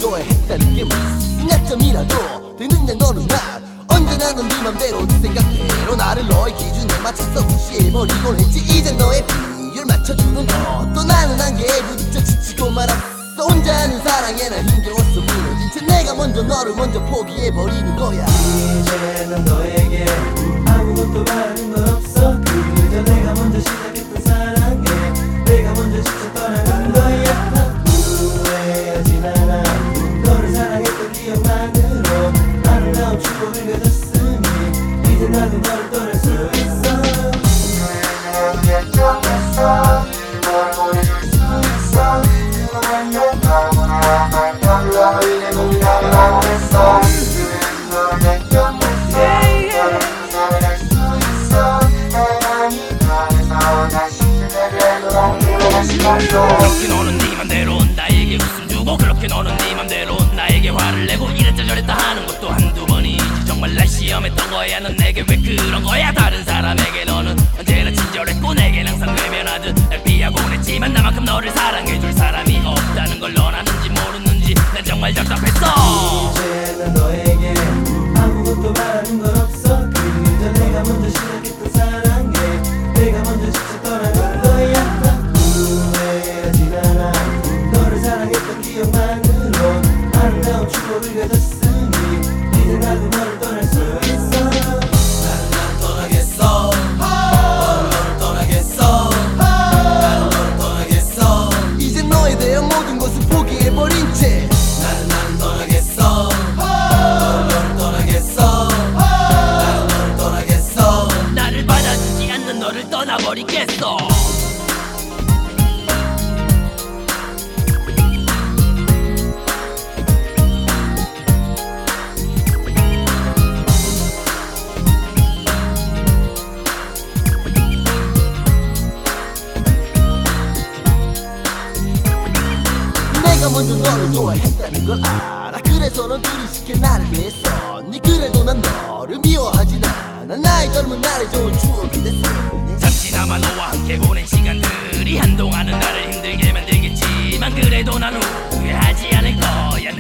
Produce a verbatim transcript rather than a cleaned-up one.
좋아했다는 게 무슨 약점이라도 되느냐 너는 날 언제나 넌 네 맘대로 네 생각대로 나를 너의 기준에 맞춰서 무시해버리곤 했지. 이제 너의 비율 맞춰주는 것도 나는 한계에 부딪혀 지치고 말았어. 혼자 하는 사랑에 난 힘겨웠어. 무너진 채 내가 먼저 너를 먼저 포기해버리는 거야. 이제는 너에게 아무것도 바라는 건 없어. 그저 내가 먼저 시작했던 사랑에 내가 먼저 직접 떠나간 거야. 후회하진 않아. 너를 사랑했던 기억만으로 아름다운 추억을 가졌으니 이제 나도 너를 떠날 수 있어. 결정했어. 널 보내줄 수 있어. 그렇게 너는 네 맘대로 나에게 웃음 주고 그렇게 너는 네 맘대로 나에게 화를 내고 이랬다 저랬다 하는 것도 한두 번이지. 정말 날 시험했던 거야. 넌 내게 왜 그런 거야. 다른 사람에게 너는 언제나 친절했고 내겐 항상 외면하듯 날 피하곤 했지만 나만큼 너를 사랑해줄 사람이 없다는 걸 넌 아는지 모르는지 난 정말 답답했어. 이제는 너에게 아무것도 바라는 건 없어. 그저 내가 먼저 시작했던 사랑에 내가 먼저 직접 떠나간 거야. 후회하진 않아. 너를 사랑했던 기억만으로 아름다운 추억을 가졌으니 이제 나도 너를 떠날 수 있어. 나는 난 떠나겠어. 너는 너를 떠나겠어. 나는 너를 떠나겠어. 이제 너에 대한 모든 것을 포기해버린 채 나는 나는 떠나겠어. 너는 너를 떠나겠어. 나는 너를 떠나겠어. 나를 받아주지 않는 너를 떠나버리겠어. 내가 먼저 너를 좋아했다는 걸 알아. 그래서 넌 둘이 시켜 나를 위해서. 니 그래도 난 너를 미워하진 않아. 나의 젊은 날의 좋은 추억이 됐으니 잠시나마 너와 함께 보낸 시간들이 한동안은 나를 힘들게 만들겠지만 그래도 난 후회하지 않을 거야.